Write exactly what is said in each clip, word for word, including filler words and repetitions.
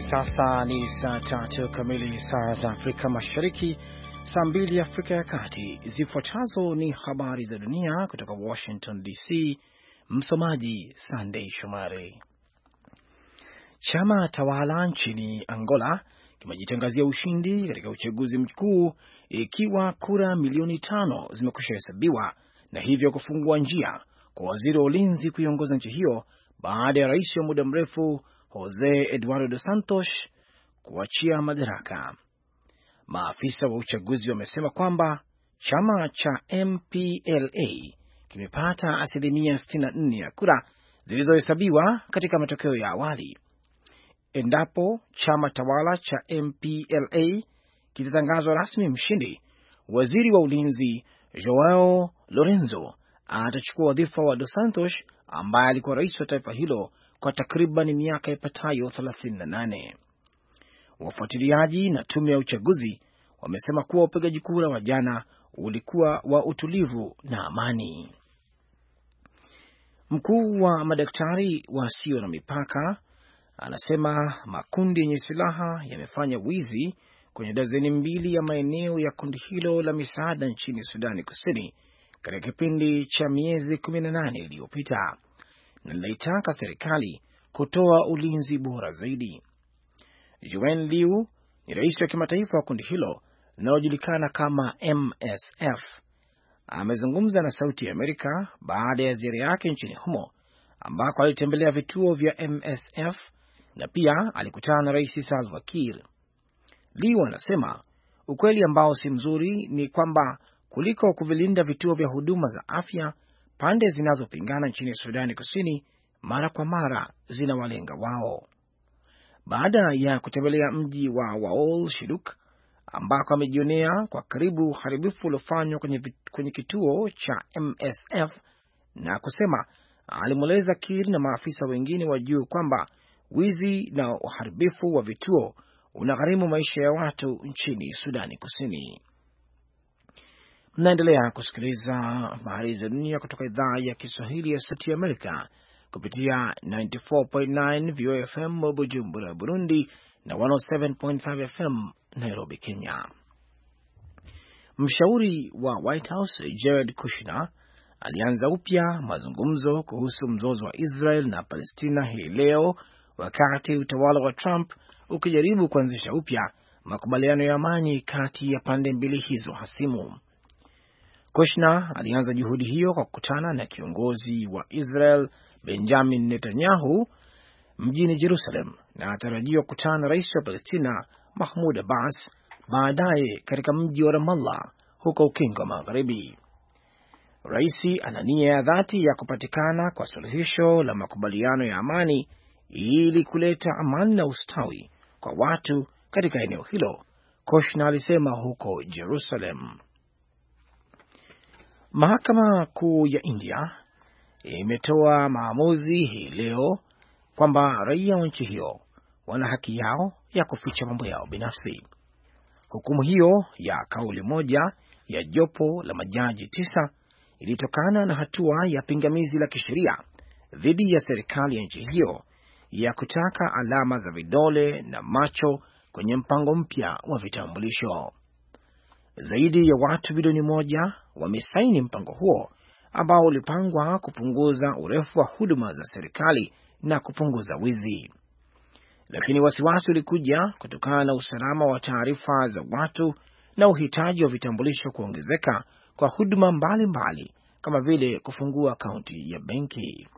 Sasa ni saa tatu kamili saa za Afrika Mashariki, saa mbili Afrika ya Kati. Zifuatazo ni habari za dunia kutoka Washington D C. Msomaji Sunday Shomari. Chama tawala nchini Angola kimejitangazia ushindi katika uchaguzi mkuu, ikiwa kura milioni tano zimekwisha hesabiwa na hivyo kufungua njia kwa waziri wa ulinzi kuiongoza nchi hiyo baada ya rais wa muda mrefu Jose Eduardo dos Santos kuachia madaraka. Maafisa wa uchaguzi wamesema kwamba chama cha M P L A kimepata asilimia sitini na nne ya kura zilizohesabiwa katika matokeo ya awali. Endapo chama tawala cha M P L A kitatangazwa rasmi mshindi, waziri wa ulinzi Joao Lorenzo atachukua wadhifa wa dos Santos ambaye alikuwa rais wa taifa hilo kwa takriban miaka ipatayo thelathini na nane. Wafuatiliaji na tume ya uchaguzi wamesema kuwa upigaji kura wa jana ulikuwa wa utulivu na amani. Mkuu wa madaktari wasio na mipaka anasema makundi yenye silaha yamefanya wizi kwenye dazeni mbili ya maeneo ya kundi hilo la misaada nchini Sudani Kusini katika kipindi cha miezi kumi na nane iliyopita, na linaitaka serikali kutoa ulinzi bora zaidi. Juan Liu ni rais wa kimataifa wa kundi hilo linalojulikana kama M S F. Amezungumza na Sauti ya Amerika baada ya ziara yake nchini humo, ambako alitembelea vituo vya M S F na pia alikutana na Rais Salva Kiir. Liu anasema ukweli ambao si mzuri ni kwamba kuliko kuvilinda vituo vya huduma za afya, pande zinazopingana nchini Sudani Kusini mara kwa mara zinawalenga wao. Baada ya kutembelea mji wa Waol Shiduk, ambako amejionea kwa karibu uharibifu uliofanywa kwenye, kwenye kituo cha M S F, na kusema alimweleza Kiir na maafisa wengine wa juu kwamba wizi na uharibifu wa vituo unagharimu maisha ya watu nchini Sudani Kusini. Mnaendelea kusikiliza habari za dunia kutoka idhaa ya Kiswahili ya Sauti ya Amerika kupitia tisini na nne nukta tisa V O F M Bujumbura, Burundi, na mia moja saba nukta tano F M Nairobi, Kenya. Mshauri wa White House Jared Kushner alianza upya mazungumzo kuhusu mzozo wa Israel na Palestina hii leo, wakati utawala wa Trump ukijaribu kuanzisha upya makubaliano ya amani kati ya pande mbili hizo hasimu. Kushner alianza juhudi hiyo kwa kukutana na kiongozi wa Israel Benjamin Netanyahu mjini Jerusalem, na atarajiwa kukutana na rais wa Palestina Mahmoud Abbas baadaye katika mji wa Ramallah huko Ukingo Magharibi. Raisi ana nia ya dhati ya kupatikana kwa suluhisho la makubaliano ya amani ili kuleta amani na ustawi kwa watu katika eneo hilo, Kushner alisema huko Jerusalem. Mahakama Kuu ya India imetoa maamuzi hii leo kwamba raia wa nchi hiyo wana haki yao ya kuficha mambo yao binafsi. Hukumu hiyo ya kauli moja ya jopo la majaji tisa ilitokana na hatua ya pingamizi la kisheria dhidi ya serikali ya nchi hiyo ya kutaka alama za vidole na macho kwenye mpango mpya wa vitambulisho. Zaidi ya watu bilioni moja wamesaini mpango huo ambao ulipangwa kupunguza urefu wa huduma za serikali na kupunguza wizi. Lakini wasiwasi ulikuja kutokana na usalama wa taarifa za watu na uhitaji wa vitambulisho kuongezeka kwa huduma mbalimbali kama vile kufungua akaunti ya benki.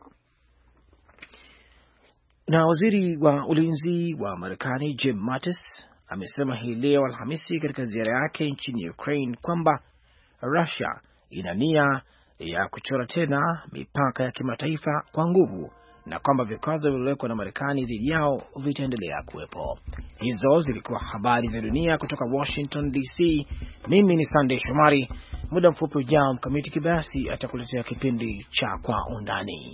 Na waziri wa ulinzi wa Marekani Jim Mattis amesema hii leo Alhamisi katika ziara yake nchini Ukraine kwamba Russia ina nia ya kuchora tena mipaka ya kimataifa kwa nguvu na kwamba vikwazo vilivyowekwa na Marekani dhidi yao vitaendelea kuwepo. Hizo zilikuwa habari za dunia kutoka Washington D C. Mimi ni Sunday Shomari. Muda mfupi ujao Mkamiti Kibayasi atakuletea kipindi cha Kwa Undani.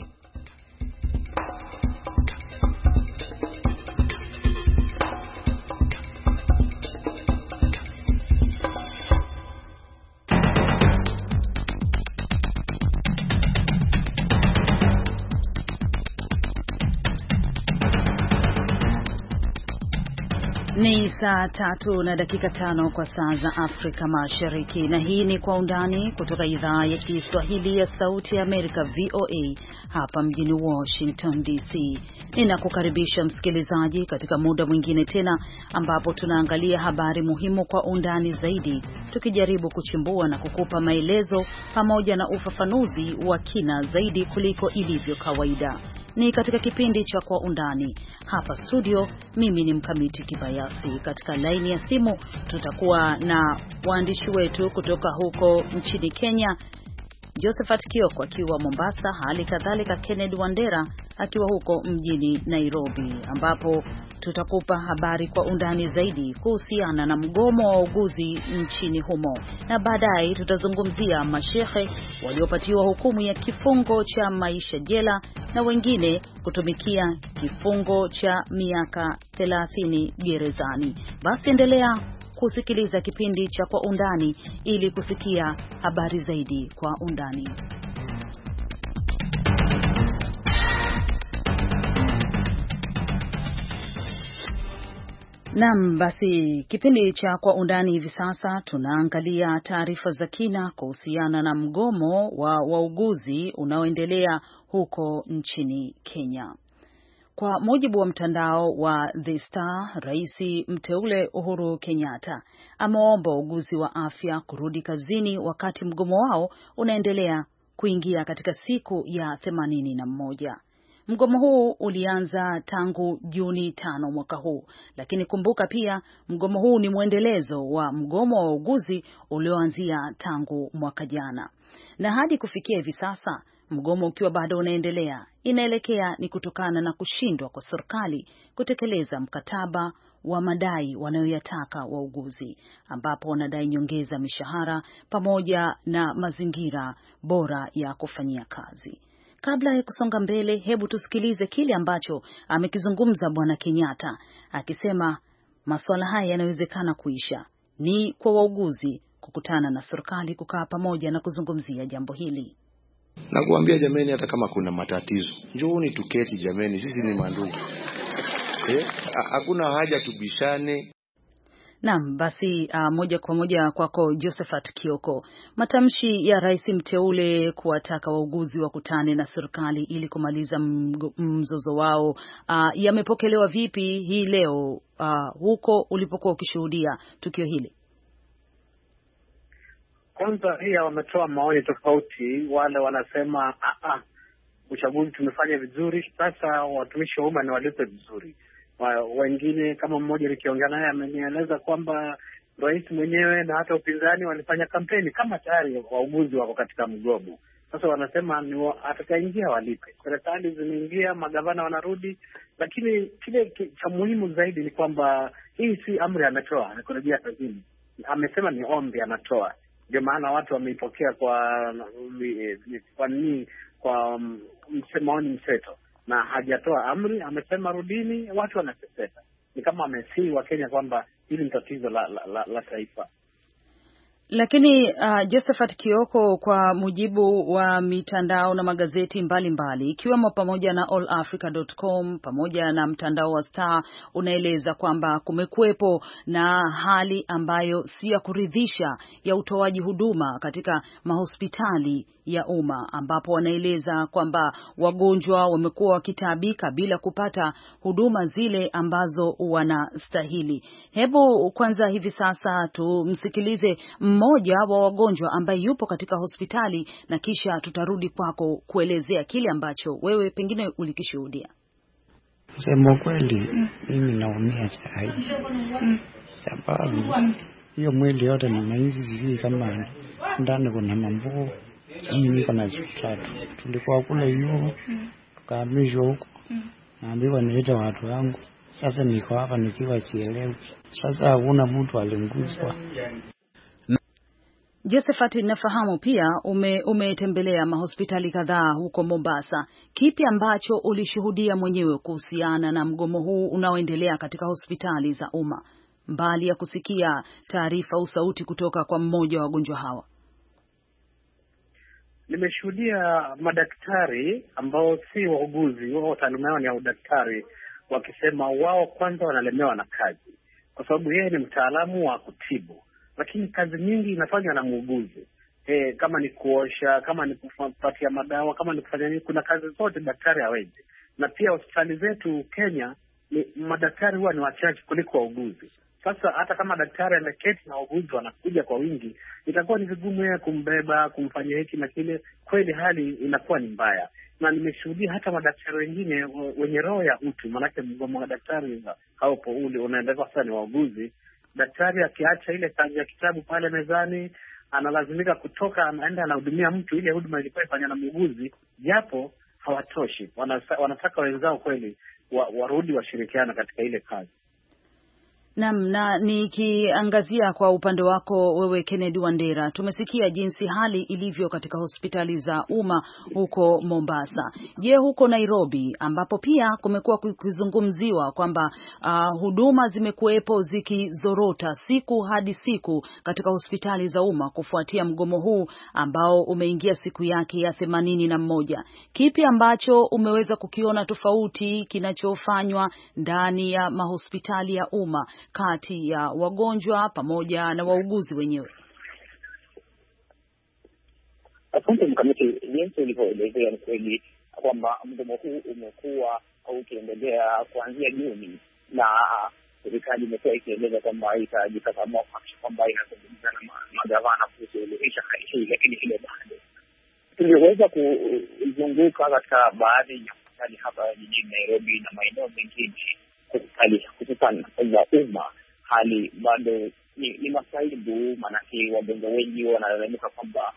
Ni saa tatu na dakika tano kwa saa za Afrika Mashariki, na hii ni Kwa Undani kutoka idhaa ya Kiswahili ya Sauti ya Amerika V O A hapa mjini Washington D C. Ninakukaribisha msikilizaji katika muda mwingine tena ambapo tunaangalia habari muhimu kwa undani zaidi, tukijaribu kuchimbua na kukupa maelezo pamoja na ufafanuzi wa kina zaidi kuliko ilivyo kawaida. Ni katika kipindi cha Kwa Undani. Hapa studio mimi ni Mkamiti Kibayasi. Katika laini ya simu tutakuwa na waandishi wetu kutoka huko nchini Kenya, Josephat Kioko akiwa Mombasa, hali kadhalika Kennedy Wandera akiwa huko mjini Nairobi, ambapo tutakupa habari kwa undani zaidi kuhusiana na mgomo wa wauguzi nchini humo, na baadaye tutazungumzia mashehe waliopatiwa hukumu ya kifungo cha maisha jela na wengine kutumikia kifungo cha miaka thelathini gerezani. Basi endelea kusikiliza kipindi cha Kwa Undani ili kusikia habari zaidi kwa undani. Naam, basi kipindi cha Kwa Undani hivi sasa tunaangalia taarifa za kina kuhusiana na mgomo wa wauguzi unaoendelea huko nchini Kenya. Kwa mujibu wa mtandao wa The Star, Rais mteule Uhuru Kenyatta ameomba wauguzi wa afya kurudi kazini wakati mgomo wao unaendelea kuingia katika siku ya themanini na moja. Mgomo huu ulianza tangu Juni tano mwaka huu, lakini kumbuka pia mgomo huu ni mwendelezo wa mgomo wa wauguzi ulioanzia tangu mwaka jana. Na hadi kufikia hivi sasa mgomo ukiwa bado unaendelea, inaelekea ni kutokana na kushindwa kwa serikali kutekeleza mkataba wa madai wanayoyataka wauguzi, ambapo wanadai nyongeza mishahara pamoja na mazingira bora ya kufanyia kazi. Kabla ya kusonga mbele, hebu tusikilize kile ambacho amekizungumza Bwana Kenyatta, akisema masuala haya yanawezekana kuisha ni kwa wauguzi kukutana na serikali, kukaa pamoja na kuzungumzia jambo hili. Na kuambia jameni, hata kama kuna matatizo, njooni tuketi jameni, sisi ni mandugu. Eh, hakuna haja tubishane. Naam, basi uh, moja kwa moja kwako Josephat Kioko. Matamshi ya rais mteule kuwataka wauguzi wakutane na serikali ili kumaliza mzozo wao uh, yamepokelewa vipi hii leo uh, huko ulipokuwa ukishuhudia tukio hili? Kwanza hii wametoa maoni tofauti. Wale wanasema ah ah uchaguzi tumefanya vizuri, sasa watumishi wa umma ni walipe vizuri. Wengine kama mmoja nikiongea naye amenieleza kwamba rais mwenyewe na hata upinzani walifanya kampeni kama tayari wauguzi wako katika mgomo. Sasa wanasema ni atakaingia walipe. Serikali zimeingia, magavana wanarudi, lakini kile cha muhimu zaidi ni kwamba hii si amri ametoa ya kurejea kazini. Amesema ni ombi anatoa. Ndio maana watu wameipokea kwa kwa nini kwa msemaoni mseto, na hajatoa amri, amesema rudini, watu wanateseka. Ni kama amesii wa Kenya kwamba hili ni tatizo la, la, la, la taifa. Lakini uh, Josephat Kioko, kwa mujibu wa mitandao na magazeti mbalimbali ikiwemo pamoja na all africa dot com pamoja na mtandao wa Star, unaeleza kwamba kumekuwepo na hali ambayo si ya kuridhisha ya utoaji huduma katika mahospitali ya umma, ambapo wanaeleza kwamba wagonjwa wamekuwa wakitaabika bila kupata huduma zile ambazo wanastahili. Hebu kwanza hivi sasa tumsikilize mmoja wa wagonjwa ambaye yupo katika hospitali, na kisha tutarudi kwako kuelezea kile ambacho wewe pengine ulikishuhudia. Sema kweli, mimi naumia sana. Sababu hiyo mwili yote ninahisi sijui kama ndani kuna mambo. Mimi niko na siku tatu. Tulikuwa kule hiyo, tukahamishwa huko. Naambiwa niite watu wangu. Sasa niko hapa nikiwa sielewi. Sasa hakuna mtu alinguzwa. Josephat, nafahamu pia ume, umetembelea mahospitali kadhaa huko Mombasa. Kipi ambacho ulishuhudia mwenyewe kuhusiana na mgomo huu unaoendelea katika hospitali za umma, mbali ya kusikia taarifa au sauti kutoka kwa mmoja wa wagonjwa hawa? Nimeshuhudia madaktari ambao si wauguzi, wao taaluma yao ni ya udaktari, wakisema wao kwanza wanalemewa na kazi. kwa sababu yeye ni mtaalamu wa kutibu, lakini kazi nyingi inafanywa na muuguzi. Eh, kama ni kuosha, kama ni kupatia madawa, kama ni kufanya nini, kuna kazi zote daktari hawezi. Na pia hospitali zetu Kenya ni madaktari huwa ni wachache kuliko wauguzi. Sasa hata kama daktari ameketi na wauguzi wanakuja kwa wingi, itakuwa ni vigumu yeye kumbeba, kumfanyia hiki na kile. Kweli hali inakuwa ni mbaya, na nimeshuhudia hata madaktari wengine wenye roho ya utu, maanake mgomo wa daktari haupo ule unaendelea sasa, ni wauguzi. Daktari akiacha ile kazi ya kitabu pale mezani, analazimika kutoka, anaenda anahudumia mtu. Ile huduma ilikuwa ifanywa na muuguzi, japo hawatoshi. Wanasa, wanataka wenzao kweli wa, warudi washirikiana katika ile kazi. Naam, na nikiangazia kwa upande wako wewe Kennedy Wandera, tumesikia jinsi hali ilivyo katika hospitali za umma huko Mombasa. Je, huko Nairobi ambapo pia kumekuwa kuzungumziwa kwamba uh, huduma zimekuwepo zikizorota siku hadi siku katika hospitali za umma kufuatia mgomo huu ambao umeingia siku yake ya themanini na moja. Kipi ambacho umeweza kukiona tofauti kinachofanywa ndani ya mahospitali ya umma kati ya wagonjwa pamoja na wauguzi wenyewe? Asante mkamiti, jinsi ulivyoelezea ni kweli kwamba mgomo huu umekuwa ukiendelea kuanzia Juni, na serikali imekuwa ikieleza kwamba itajikakamua kuhakikisha kwamba inazungumza na magavana kusuluhisha hali hii, lakini hilo bado. Tuliweza kuzunguka katika baadhi ya hospitali hapa jijini Nairobi na maeneo mengine hospitali hususan za umma, hali bado ni, ni masaibu. Maanake wagonjwa wengi wanalalamika kwamba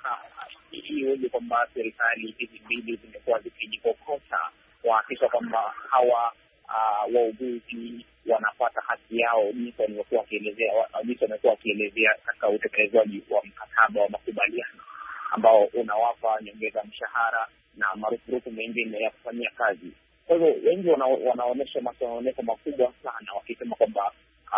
iweje kwamba serikali hizi mbili zimekuwa zikijikokota kuhakikisha kwamba hawa uh, wauguzi wanapata haki yao jinsi walivyokuwa wakielezea jinsi wamekuwa wakielezea katika utekelezaji wa mkataba wa makubaliano ambao unawapa nyongeza mshahara na marupurupu mengine ya kufanyia kazi. Kwa hivyo wengi wana, wanaonyesha masononeko makubwa sana, wakisema kwamba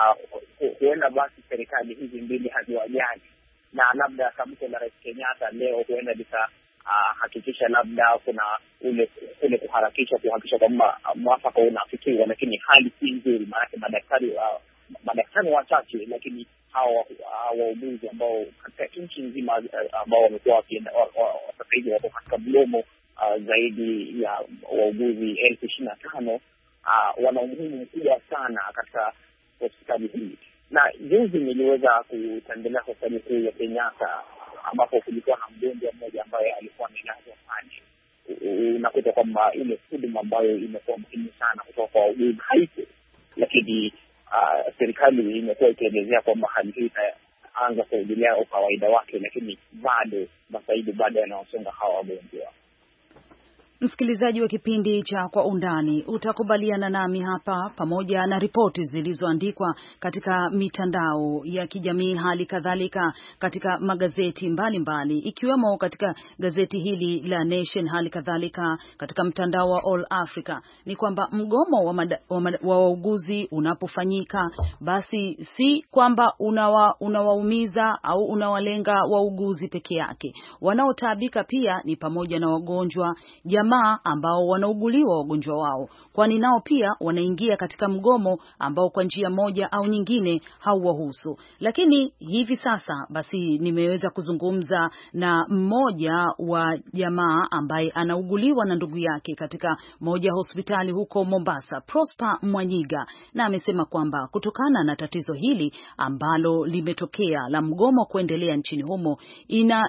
uh, huenda basi serikali hizi mbili haziwajali, na labda tamko la Rais Kenyatta leo huenda litahakikisha uh, labda kuna ule ule kuharakisha kuhakikisha kwamba mwafaka unafikiwa, lakini hali si nzuri. Maanake madaktari uh, madaktari wachache, lakini hawa wauguzi uh, ambao katika nchi nzima uh, ambao wamekuwa wakienda sasa hivi wako katika mgomo Uh, zaidi ya wauguzi elfu ishirini na tano uh, wana umuhimu mkubwa sana katika hospitali hii. Na juzi niliweza kutembelea hospitali kuu ya Kenyatta ambapo kulikuwa na mgonjwa mmoja ambaye alikuwa amelazwa pale. Unakuta kwamba ile huduma ambayo imekuwa muhimu sana kutoka kwa wauguzi haipo, lakini uh, serikali imekuwa ikielezea kwamba hali hii itaanza kurudia ukawaida wake, lakini bado masaibu bado yanawasonga hawa wagonjwa. Msikilizaji wa kipindi cha Kwa Undani, utakubaliana nami hapa pamoja na ripoti zilizoandikwa katika mitandao ya kijamii, hali kadhalika katika magazeti mbalimbali mbali, ikiwemo katika gazeti hili la Nation, hali kadhalika katika mtandao wa All Africa, ni kwamba mgomo wa, mada, wa, mada, wa wauguzi unapofanyika basi si kwamba unawa, unawaumiza au unawalenga wauguzi peke yake. Wanaotaabika pia ni pamoja na wagonjwa, jamaa ambao wanauguliwa wagonjwa wao, kwani nao pia wanaingia katika mgomo ambao kwa njia moja au nyingine hauwahusu. Lakini hivi sasa basi nimeweza kuzungumza na mmoja wa jamaa ambaye anauguliwa na ndugu yake katika moja hospitali huko Mombasa, Prosper Mwanyiga, na amesema kwamba kutokana na tatizo hili ambalo limetokea la mgomo kuendelea nchini humo, ina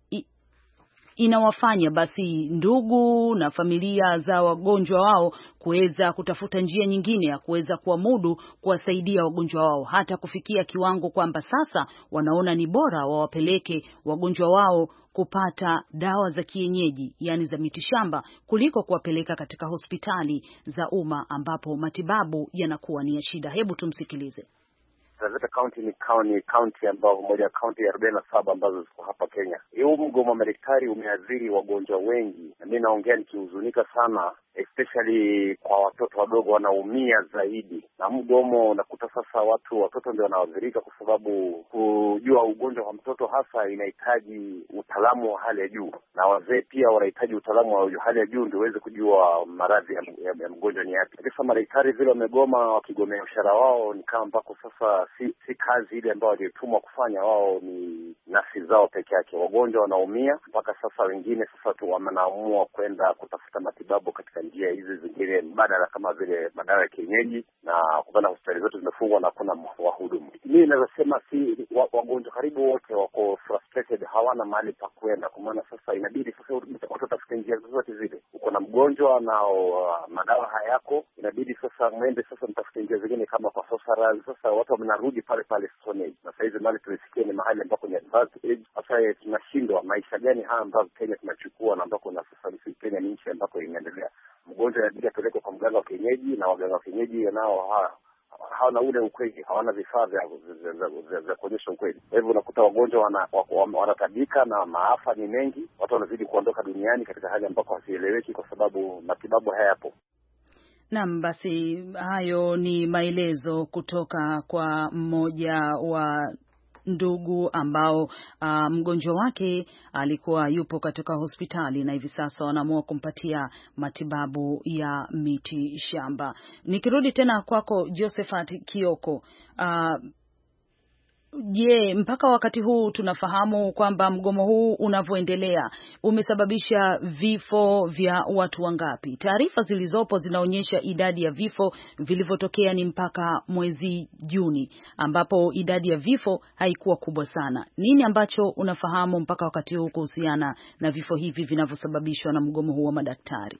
inawafanya basi ndugu na familia za wagonjwa wao kuweza kutafuta njia nyingine ya kuweza kuamudu kuwasaidia wagonjwa wao, hata kufikia kiwango kwamba sasa wanaona ni bora wawapeleke wagonjwa wao kupata dawa za kienyeji, yani za mitishamba, kuliko kuwapeleka katika hospitali za umma ambapo matibabu yanakuwa ni ya shida. Hebu tumsikilize. Taveta County ni county county ambayo moja county arobaini na saba ambazo ziko hapa Kenya. Huu mgomo wa madaktari umeathiri wagonjwa wengi, na mimi naongea nikihuzunika sana, especially kwa watoto wadogo wanaumia zaidi na mgomo. Nakuta sasa watu watoto ndio wanaoathirika, kwa sababu kujua ugonjwa wa mtoto hasa inahitaji utaalamu wa hali ya juu, na wazee pia wanahitaji utaalamu wa hali ya juu ndio waweze kujua maradhi ya, ya, ya mgonjwa ni yapi. Sasa madaktari vile wamegoma, wakigomea mshahara wao, ni kama ambako sasa si, si kazi ile ambayo walitumwa kufanya, wao ni nafsi zao peke yake. Wagonjwa wanaumia mpaka sasa, wengine sasa tu wanaamua kwenda kutafuta matibabu katika njia hizi zingine mbadala kama vile madawa ya kienyeji, na kupanda hospitali zote zimefungwa na hakuna wahudumu. Mimi naweza sema si wagonjwa karibu wote wako frustrated, hawana mahali pa kwenda, kwa maana sasa inabidi sasa watu tafute njia zote zile. Uko na mgonjwa na uh, madawa hayako, inabidi sasa mwende sasa mtafute njia zingine kama kwa Sosara. Sasa watu wanarudi pale pale Stone Age, na sasa hizi mali tulisikia ni mahali ambako ni advanced age. Sasa tunashindwa maisha gani haya ambayo Kenya tunachukua, na ambako na sasa hivi Kenya ni nchi ambako inaendelea. Mgonjwa inabidi apelekwe kwa mganga wa kienyeji, na waganga wa kienyeji nao ha hawana ule ukweli, hawana vifaa vya vya kuonyesha ukweli. Kwa hivyo unakuta wagonjwa wana wanatabika na maafa ni mengi, watu wanazidi kuondoka duniani katika hali ambako hasieleweki kwa sababu matibabu hayapo. Naam, basi hayo ni maelezo kutoka kwa mmoja wa ndugu ambao uh, mgonjwa wake alikuwa yupo katika hospitali na hivi sasa wanaamua kumpatia matibabu ya miti shamba. Nikirudi tena kwako Josephat Kioko, uh, je, mpaka wakati huu tunafahamu kwamba mgomo huu unavyoendelea umesababisha vifo vya watu wangapi? Taarifa zilizopo zinaonyesha idadi ya vifo vilivyotokea ni mpaka mwezi Juni, ambapo idadi ya vifo haikuwa kubwa sana. Nini ambacho unafahamu mpaka wakati huu kuhusiana na vifo hivi vinavyosababishwa na mgomo huu wa madaktari?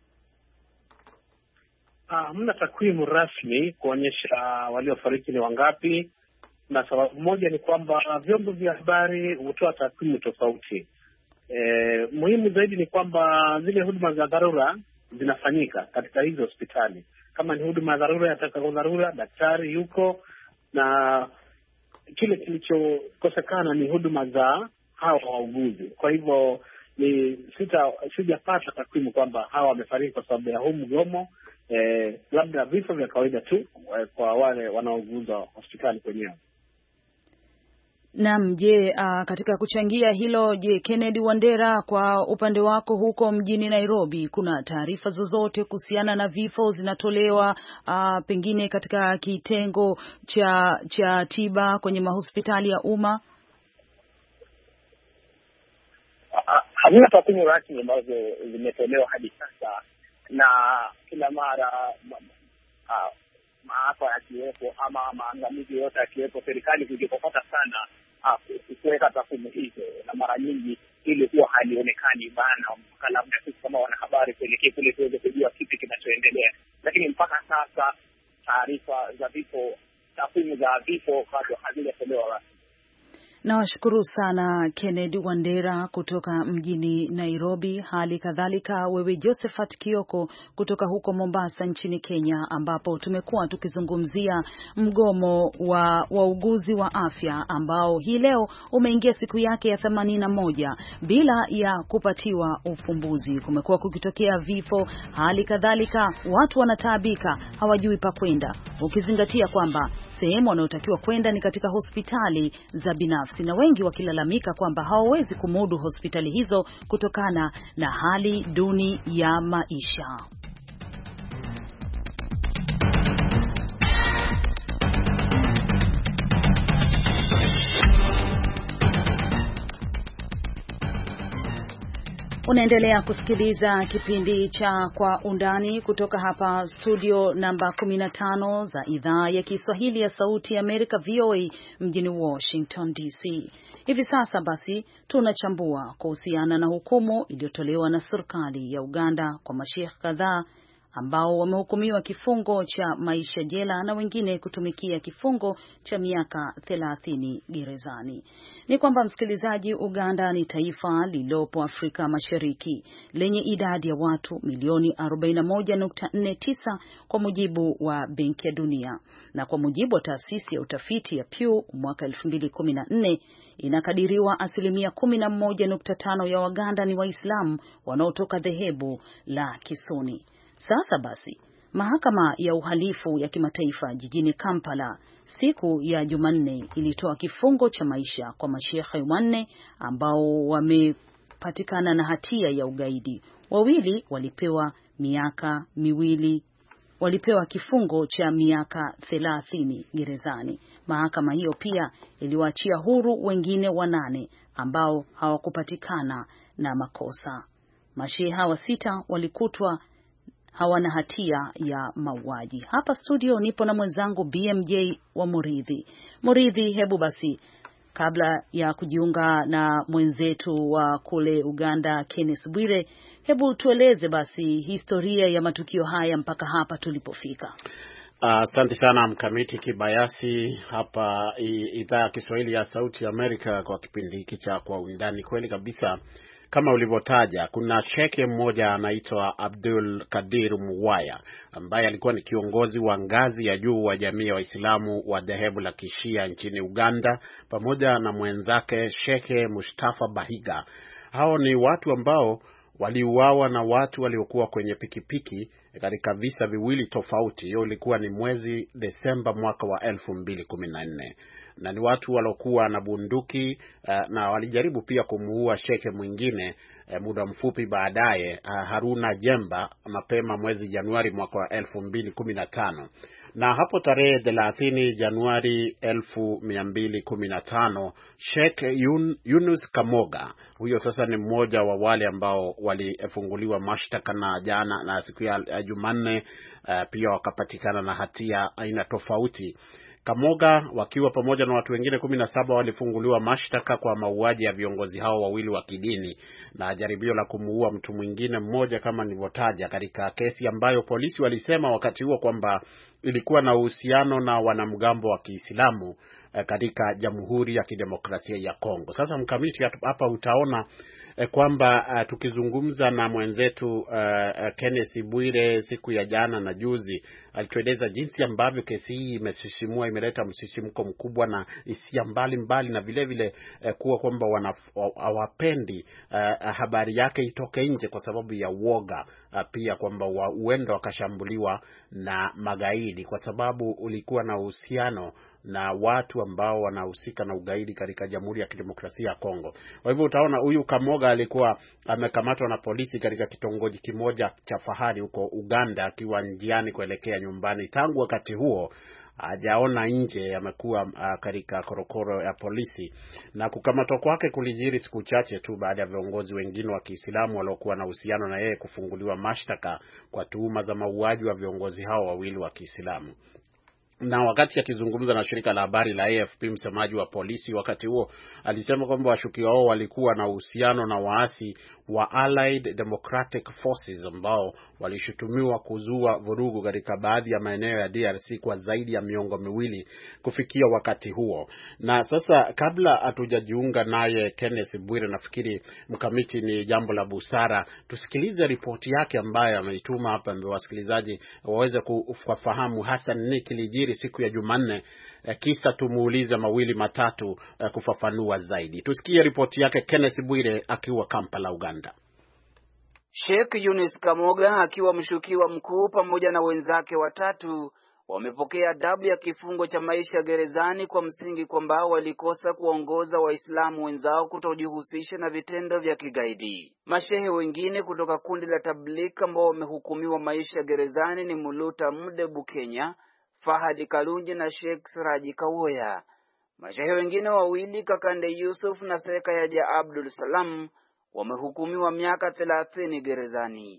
Ah, mna takwimu rasmi kuonyesha waliofariki ni wangapi. Na sababu moja ni kwamba vyombo vya habari hutoa takwimu tofauti. E, muhimu zaidi ni kwamba zile huduma za dharura zinafanyika katika hizo hospitali. Kama ni huduma ya dharura ya dharura, daktari yuko, na kile kilichokosekana ni huduma za hawa wauguzi. Kwa hivyo ni sita sijapata takwimu kwamba hawa wamefariki kwa sababu ya huu mgomo. E, labda vifo vya kawaida tu e, kwa wale wanaouguza hospitali kwenyewe. Naam, je, uh, katika kuchangia hilo, je, Kennedy Wandera, kwa upande wako huko mjini Nairobi, kuna taarifa zozote kuhusiana na vifo zinatolewa uh, pengine katika kitengo cha cha tiba kwenye mahospitali ya umma? Hamna takwimu rasmi ambazo zimetolewa hadi sasa, na kila mara uh, maafa yakiwepo ama maangamizi yote yakiwepo, serikali kujikokota sana kuweka takwimu hizo, na mara nyingi ili kuwa halionekani bana, labda sisi kama wanahabari kuelekea kule tuweze kujua kipi kinachoendelea. Lakini mpaka sasa taarifa za vifo, takwimu za vifo bado hazijatolewa rasmi. Nawashukuru sana Kennedy Wandera kutoka mjini Nairobi, hali kadhalika wewe Josephat Kioko kutoka huko Mombasa nchini Kenya, ambapo tumekuwa tukizungumzia mgomo wa wauguzi wa afya ambao hii leo umeingia siku yake ya themanini na moja bila ya kupatiwa ufumbuzi. Kumekuwa kukitokea vifo, hali kadhalika watu wanataabika, hawajui pa kwenda, ukizingatia kwamba sehemu wanayotakiwa kwenda ni katika hospitali za binafsi, na wengi wakilalamika kwamba hawawezi kumudu hospitali hizo kutokana na hali duni ya maisha. Unaendelea kusikiliza kipindi cha Kwa Undani kutoka hapa studio namba kumi na tano za idhaa ya Kiswahili ya Sauti ya Amerika V O A mjini Washington D C. Hivi sasa basi tunachambua kuhusiana na hukumu iliyotolewa na serikali ya Uganda kwa masheikh kadhaa ambao wamehukumiwa kifungo cha maisha jela na wengine kutumikia kifungo cha miaka thelathini gerezani. Ni kwamba msikilizaji, Uganda ni taifa lilopo Afrika Mashariki lenye idadi ya watu milioni arobaini na moja nukta nne tisa kwa mujibu wa Benki ya Dunia, na kwa mujibu wa taasisi ya utafiti ya Pew mwaka elfu mbili kumi na nne inakadiriwa asilimia kumi na moja nukta tano ya Waganda ni Waislamu wanaotoka dhehebu la Kisuni. Sasa basi, mahakama ya uhalifu ya kimataifa jijini Kampala siku ya Jumanne ilitoa kifungo cha maisha kwa mashehe wanne ambao wamepatikana na hatia ya ugaidi. Wawili walipewa miaka miwili walipewa kifungo cha miaka thelathini gerezani. Mahakama hiyo pia iliwaachia huru wengine wanane ambao hawakupatikana na makosa. Mashehe hawa sita walikutwa hawana hatia ya mauaji. Hapa studio nipo na mwenzangu B M J wa Muridhi. Muridhi, hebu basi kabla ya kujiunga na mwenzetu wa kule Uganda Kenneth Bwire, hebu tueleze basi historia ya matukio haya mpaka hapa tulipofika. Asante uh, sana Mkamiti Kibayasi hapa idhaa ya Kiswahili ya Sauti ya Amerika kwa kipindi hiki cha Kwa Undani. Kweli kabisa, kama ulivyotaja, kuna shekhe mmoja anaitwa Abdul Kadir Muwaya ambaye alikuwa ni kiongozi wa ngazi ya juu wa jamii ya Waislamu wa dhehebu la Kishia nchini Uganda, pamoja na mwenzake Shekhe Mustafa Bahiga. Hao ni watu ambao waliuawa na watu waliokuwa kwenye pikipiki katika visa viwili tofauti. Hiyo ilikuwa ni mwezi Desemba mwaka wa elfu mbili kumi na nne. Na ni watu waliokuwa na bunduki uh, na walijaribu pia kumuua shekhe mwingine uh, muda mfupi baadaye, uh, Haruna Jemba, mapema mwezi Januari mwaka wa elfu mbili kumi na tano. Na hapo tarehe thelathini Januari elfu mbili kumi na tano, Sheikh Yun, Yunus Kamoga, huyo sasa ni mmoja wa wale ambao walifunguliwa mashtaka na jana na siku ya Jumanne, uh, pia wakapatikana na hatia aina tofauti. Kamoga wakiwa pamoja na watu wengine kumi na saba walifunguliwa mashtaka kwa mauaji ya viongozi hao wawili wa kidini na jaribio la kumuua mtu mwingine mmoja kama nilivyotaja, katika kesi ambayo polisi walisema wakati huo kwamba ilikuwa na uhusiano na wanamgambo wa Kiislamu eh, katika Jamhuri ya Kidemokrasia ya Kongo. Sasa Mkamiti, hapa utaona eh, kwamba uh, tukizungumza na mwenzetu uh, uh, Kenneth Bwire siku ya jana na juzi, alitueleza jinsi ambavyo kesi hii imesisimua, imeleta msisimko mkubwa na hisia mbalimbali, na vile vile uh, kuwa kwamba hawapendi uh, habari yake itoke nje kwa sababu ya uoga, uh, pia kwamba huenda wakashambuliwa na magaidi kwa sababu ulikuwa na uhusiano na watu ambao wanahusika na ugaidi katika Jamhuri ya Kidemokrasia ya Kongo. Kwa hivyo utaona huyu Kamoga alikuwa amekamatwa na polisi katika kitongoji kimoja cha fahari huko Uganda akiwa njiani kuelekea nyumbani. Tangu wakati huo hajaona nje, amekuwa uh, katika korokoro ya polisi, na kukamatwa kwake kulijiri siku chache tu baada ya viongozi wengine wa Kiislamu waliokuwa na uhusiano na yeye kufunguliwa mashtaka kwa tuhuma za mauaji wa viongozi hao wawili wa Kiislamu. Na wakati akizungumza na shirika la habari la A F P, msemaji wa polisi wakati huo alisema kwamba washukiwa hao walikuwa na uhusiano na waasi wa Allied Democratic Forces ambao walishutumiwa kuzua vurugu katika baadhi ya maeneo ya D R C kwa zaidi ya miongo miwili kufikia wakati huo. Na sasa, kabla hatujajiunga naye Kenneth Bwire, nafikiri Mkamiti, ni jambo la busara tusikilize ripoti yake ambayo ameituma hapa ndio wasikilizaji waweze kufahamu hasa nini kilijiri siku ya Jumanne, eh, kisa tumuulize mawili matatu eh, kufafanua zaidi. Tusikie ripoti yake Kenneth Bwire akiwa Kampala, Uganda. Sheikh Yunus Kamoga akiwa mshukiwa mkuu pamoja na wenzake watatu wamepokea adhabu ya kifungo cha maisha gerezani kwa msingi kwamba walikosa kuongoza Waislamu wenzao kutojihusisha na vitendo vya kigaidi. Mashehe wengine kutoka kundi la Tabligh ambao wamehukumiwa maisha gerezani ni Muluta Mdebu Kenya, Fahadi Kalunji na Sheikh Siraji Kawoya. Mashehe wengine wawili, Kakande Yusuf na Seka Yaja Abdul Salam, wamehukumiwa miaka thelathini gerezani.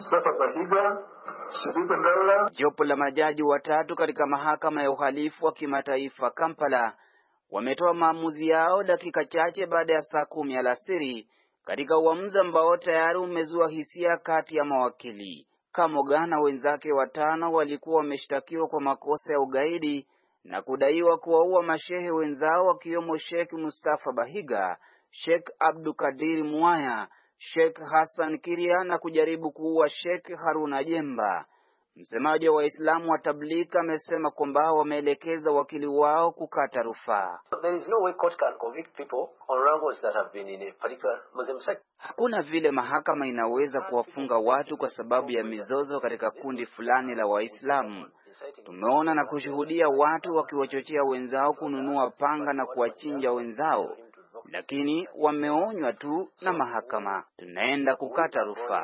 Jopo la majaji watatu katika mahakama ya uhalifu wa kimataifa Kampala wametoa maamuzi yao dakika chache baada ya saa kumi alasiri katika uamuzi ambao tayari umezua hisia kati ya mawakili. Kamoga na wenzake watano walikuwa wameshtakiwa kwa makosa ya ugaidi na kudaiwa kuwaua mashehe wenzao wakiwemo Sheikh Mustafa Bahiga, Sheikh Abdul Kadir Muaya, Sheikh Hassan Kiria na kujaribu kuua Sheikh Haruna Jemba. Msemaji wa Waislamu wa Tabligh amesema kwamba wameelekeza wakili wao kukata rufaa. There is no way court can convict people on wrongdoings that have been in a particular Muslim sect. Hakuna vile mahakama inaweza kuwafunga watu kwa sababu ya mizozo katika kundi fulani la Waislamu. Tumeona na kushuhudia watu wakiwachochea wenzao kununua panga na kuwachinja wenzao, lakini wameonywa tu na mahakama. Tunaenda kukata rufaa.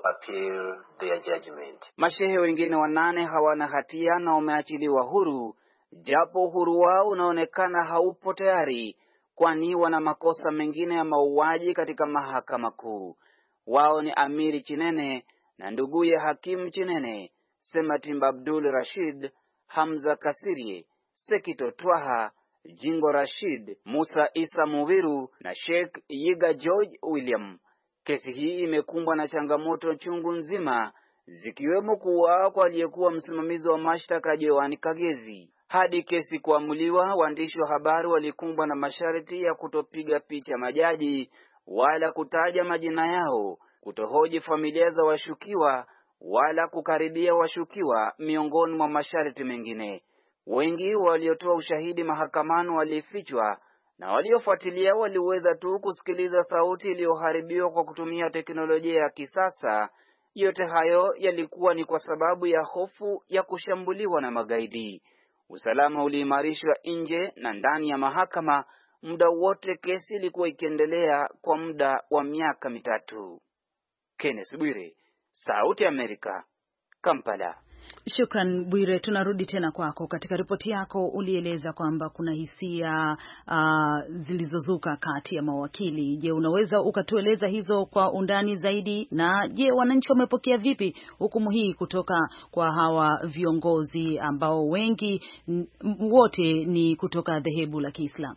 Mashehe wengine wanane hawana hatia na wameachiliwa huru, japo uhuru wao unaonekana haupo tayari, kwani wana makosa mengine ya mauaji katika mahakama kuu. Wao ni Amiri Chinene na nduguye Hakim Chinene, Sematimba Abdul Rashid, Hamza Kasirie, Sekito Twaha, Jingo Rashid, Musa Isa Muviru na Sheikh Yiga George William. Kesi hii imekumbwa na changamoto chungu nzima, zikiwemo kuuawa kwa aliyekuwa msimamizi wa mashtaka Joan Kagezi. Hadi kesi kuamuliwa, waandishi wa habari walikumbwa na masharti ya kutopiga picha majaji wala kutaja majina yao, kutohoji familia za washukiwa wala kukaribia washukiwa, miongoni mwa masharti mengine. Wengi waliotoa ushahidi mahakamani walifichwa na waliofuatilia waliweza tu kusikiliza sauti iliyoharibiwa kwa kutumia teknolojia ya kisasa. Yote hayo yalikuwa ni kwa sababu ya hofu ya kushambuliwa na magaidi. Usalama uliimarishwa nje na ndani ya mahakama muda wote kesi ilikuwa ikiendelea kwa muda wa miaka mitatu. Kenneth Bwire, Sauti ya Amerika, Kampala. Shukran Bwire, tunarudi tena kwako. Katika ripoti yako ulieleza kwamba kuna hisia uh, zilizozuka kati ya mawakili. Je, unaweza ukatueleza hizo kwa undani zaidi? Na je, wananchi wamepokea vipi hukumu hii kutoka kwa hawa viongozi ambao wengi wote ni kutoka dhehebu la Kiislamu?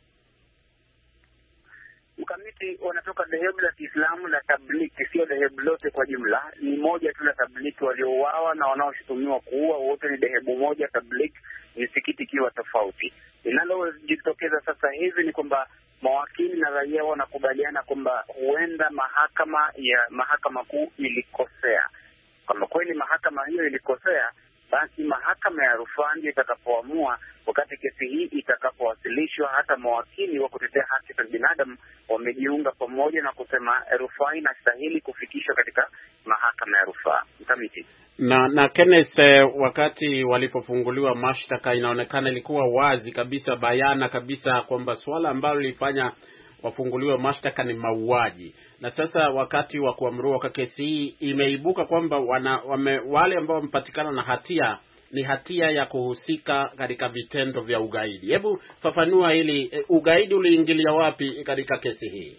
Mkamiti, wanatoka dhehebu la Kiislamu la Tabligh, sio dhehebu lote kwa jumla. Ni moja tu la Tabligh waliouawa, na wanaoshutumiwa kuua wote ni dhehebu moja Tabligh, misikiti ikiwa tofauti. Linalojitokeza sasa hivi ni kwamba mawakili na raia wanakubaliana kwamba huenda mahakama ya mahakama kuu ilikosea. Kama kweli mahakama hiyo ilikosea, basi mahakama ya rufaa ndio itakapoamua. Wakati kesi hii itakapowasilishwa, hata mawakili wa kutetea haki za binadamu wamejiunga pamoja na kusema rufaa inastahili kufikishwa katika mahakama ya rufaa. Mkamiti na na Kenneth, wakati walipofunguliwa mashtaka inaonekana ilikuwa wazi kabisa, bayana kabisa kwamba swala ambalo lilifanya wafunguliwe mashtaka ni mauaji. Na sasa wakati wa kuamriwa kwa kesi hii imeibuka kwamba wana, wame, wale ambao wamepatikana na hatia ni hatia ya kuhusika katika vitendo vya ugaidi. Hebu fafanua hili, ugaidi uliingilia wapi katika kesi hii?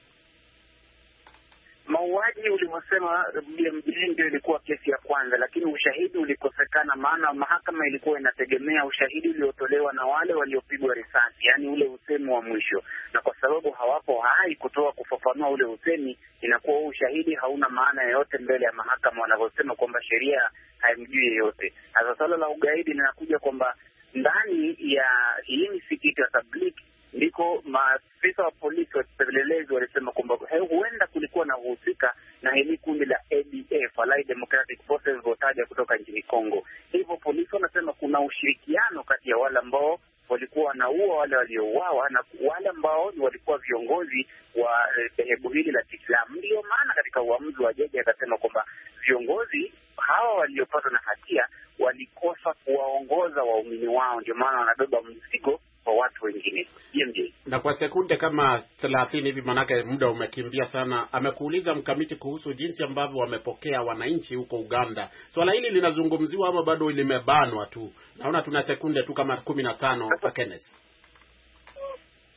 Mauaji ulivyosema ndio ilikuwa kesi ya kwanza, lakini ushahidi ulikosekana, maana mahakama ilikuwa inategemea ushahidi uliotolewa na wale waliopigwa risasi, yani ule usemi wa mwisho. Na kwa sababu hawapo hai kutoa kufafanua ule usemi, inakuwa ushahidi hauna maana yoyote mbele ya mahakama, wanavyosema kwamba sheria haimjui yeyote. Sasa swala la ugaidi linakuja kwamba ndani ya hii misikiti ya Tabligh ndiko maafisa wa polisi wapelelezi walisema kwamba huenda kulikuwa na uhusika na hili kundi la A D F, Allied Democratic Forces, votaja kutoka nchini Kongo. Hivyo polisi wanasema kuna ushirikiano kati ya wale ambao walikuwa wanaua wale waliouawa na wale ambao walikuwa viongozi wa dhehebu hili la Kiislamu. Ndio maana katika uamuzi wa jaji akasema kwamba viongozi hawa waliopatwa na hatia walikosa kuwaongoza waumini wao, ndio maana wanabeba mzigo kwa watu wengine. M J, na kwa sekunde kama thelathini hivi, manake muda umekimbia sana, amekuuliza Mkamiti kuhusu jinsi ambavyo wamepokea wananchi huko Uganda. Swala hili linazungumziwa ama bado limebanwa tu? Naona tuna sekunde tu kama kumi na tano. Kenneth, kwa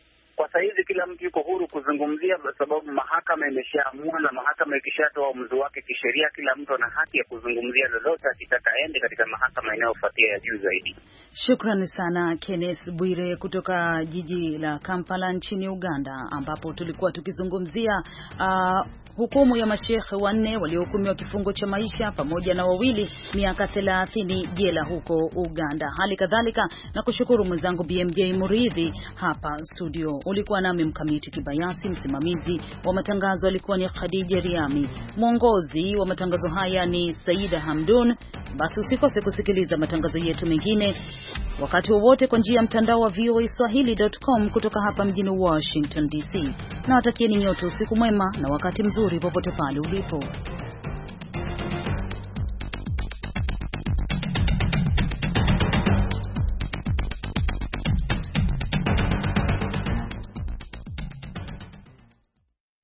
kwa sasa hivi kila mtu yuko huru kuzungumzia, kwa sababu mahakama imeshaamua, na mahakama ikishatoa uamuzi wake kisheria, kila mtu ana haki ya kuzungumzia lolote akitaka aende katika mahakama inayofuatia ya juu zaidi. Shukrani sana Kenneth Bwire kutoka jiji la Kampala nchini Uganda, ambapo tulikuwa tukizungumzia uh, hukumu ya mashekhe wanne waliohukumiwa kifungo cha maisha pamoja na wawili miaka thelathini jela huko Uganda. Hali kadhalika na kushukuru mwenzangu B M J Muridhi hapa studio. Ulikuwa nami Mkamiti Kibayasi, msimamizi wa matangazo alikuwa ni Khadija Riami, mwongozi wa matangazo haya ni Saida Hamdun. Basi usikose kusikiliza matangazo yetu mengine wakati wowote kwa njia ya mtandao wa v o a swahili dot com kutoka hapa mjini Washington D C. Na watakieni nyote usiku mwema na wakati mzuri popote pale ulipo.